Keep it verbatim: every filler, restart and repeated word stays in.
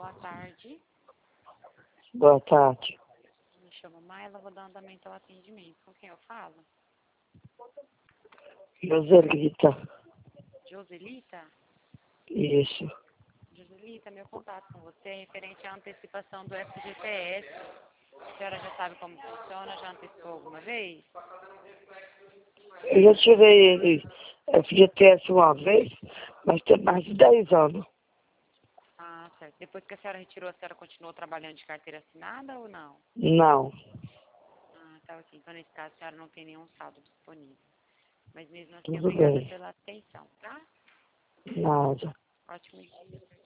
Boa tarde. Boa tarde. Me chamo Maila, vou dar andamento ao atendimento. Com quem eu falo? Joselita. Joselita? Isso. Joselita, meu contato com você é referente à antecipação do F G T S. A senhora já sabe como funciona? Já antecipou alguma vez? Eu já tirei ele F G T S uma vez, mas tem mais de dez anos. Ah, certo. Depois que a senhora retirou, a senhora continuou trabalhando de carteira assinada ou não? Não. Ah, tá ok. Então, nesse caso, a senhora não tem nenhum saldo disponível. Mas mesmo assim, Tudo obrigada bem. pela atenção, tá? Nada. Ótimo dia.